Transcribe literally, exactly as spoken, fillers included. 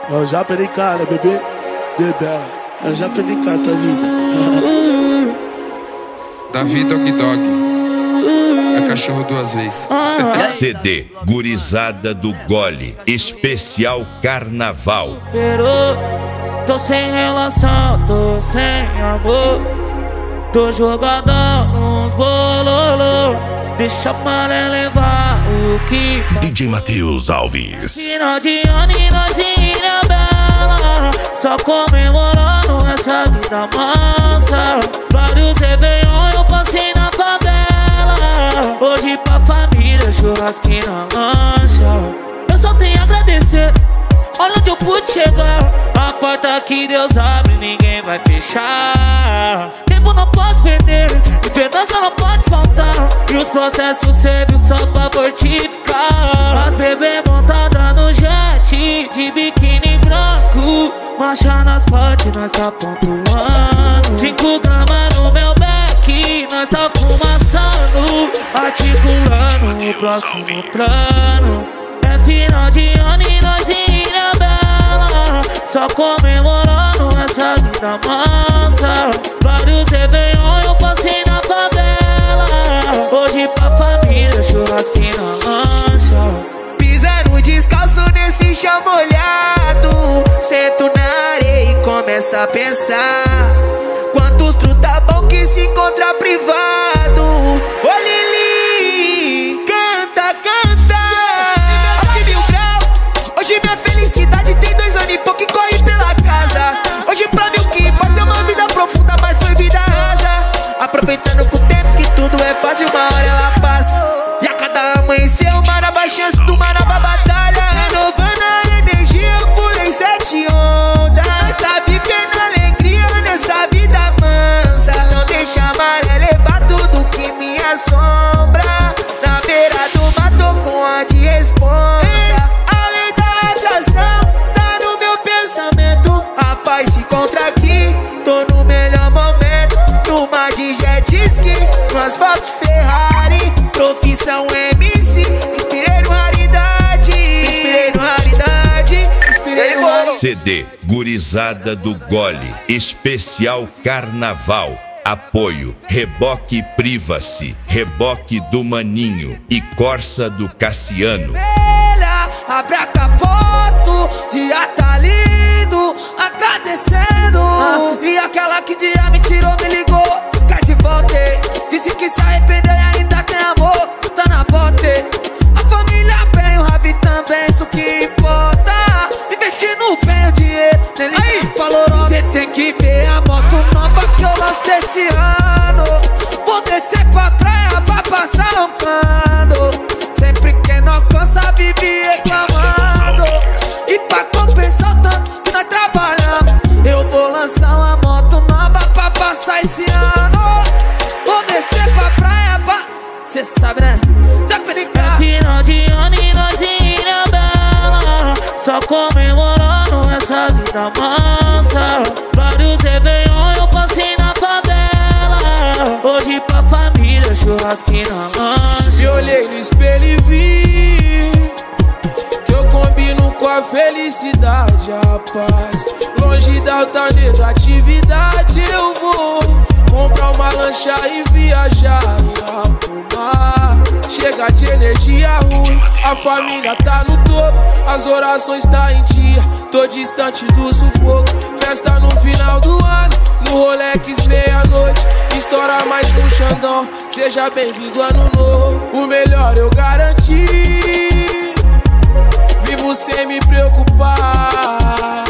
Eu já perdi cara, bebê, bebela. Eu já perdi cara da vida. Davi Dog Dog é cachorro duas vezes. C D Gurizada do Gole, especial Carnaval. Pero tô sem relação, tô sem amor. Tô jogadão nos bololô. Deixa a maré levar o que D J Matheus Alves. Final de ano e nós em Ilhabela, só comemorando essa vida mansa. Vários réveillon eu passei na favela. Hoje pra família, churrasquinho na lancha. Eu só tenho a agradecer, olha onde eu pude chegar. A porta que Deus abre, ninguém vai fechar. Tempo não posso perder, esperança não pode faltar. E os processos servem só pra fortificar. As bebê montada no jet, de biquíni branco. Marcha nas fortes, nós tá pontuando. Cinco gramas no meu back, nós tá fumaçando. Articulando o próximo plano. É final de ano e nós em Ilhabela, só comemorando essa vida mansa. Vários réveillon eu passei na favela. Hoje pra família, churrasquinho na lancha. Pisando descalço nesse chão molhado, sento na areia e começa a pensar. Quantos truta bom que se encontra privado. Ô Lili, canta, canta. Aqui mil grau, hoje minha felicidade tem dois anos e pouco e corre pela casa. Hoje pra mim o que importa é uma vida profunda, mas foi vida rasa. Aproveitando com o tempo que tudo é fácil, uma hora ela passa. E a cada amanhecer uma nova chance de uma nova batalha. Renovando a energia, eu pulei sete ondas. Tá vivendo alegria nessa vida mansa. Não deixa a maré levar tudo que me assombra. Na beira do mato com a de responsa. A lei da atração tá no meu pensamento. A paz se encontra aqui, tô no melhor momento. Numa de jet ski, no asfalto Ferrari. Profissão M C, inspirei no raridade. Inspirei no raridade, inspirei no raridade. C D Gurizada do Gole, especial Carnaval. Apoio Reboque Privacy, Reboque do Maninho e Corsa do Cassiano. Velha, abra capoto, dia tá lindo, agradecendo. Ah, e aquela que dia me tirou, me ligou, quer de volta. Disse que se arrependeu e ainda tem amor, tá na bote. A família bem, o Ravi também, isso que importa. Investindo bem o dinheiro, nele aí, valorosa. Cê tem que ver a moto nova que eu lancei esse ano. Vou descer pra praia pra passar roncando. Sempre que não alcança, vive reclamando. E pra compensar o tanto que nós trabalhamos, eu vou lançar uma moto nova pra passar esse ano. Vou descer pra praia pra... Cê sabe, né? Já pedi é final de ano e nós em Ilhabela, só comemorando essa vida mansa. Vários réveillon eu passei na favela. Hoje pra família, churrasquinho na lancha. Me olhei no espelho e vi que eu combino com a felicidade, a paz. Longe da alta negatividade, eu vou comprar uma lancha e viajar em alto mar. Chega de energia ruim, a família tá no topo, as orações tá em dia, tô distante do sufoco. Festa no final do ano, no Rolex meia-noite, estoura mais um Xandão, seja bem-vindo ano novo. O melhor eu garanti, vivo sem me preocupar.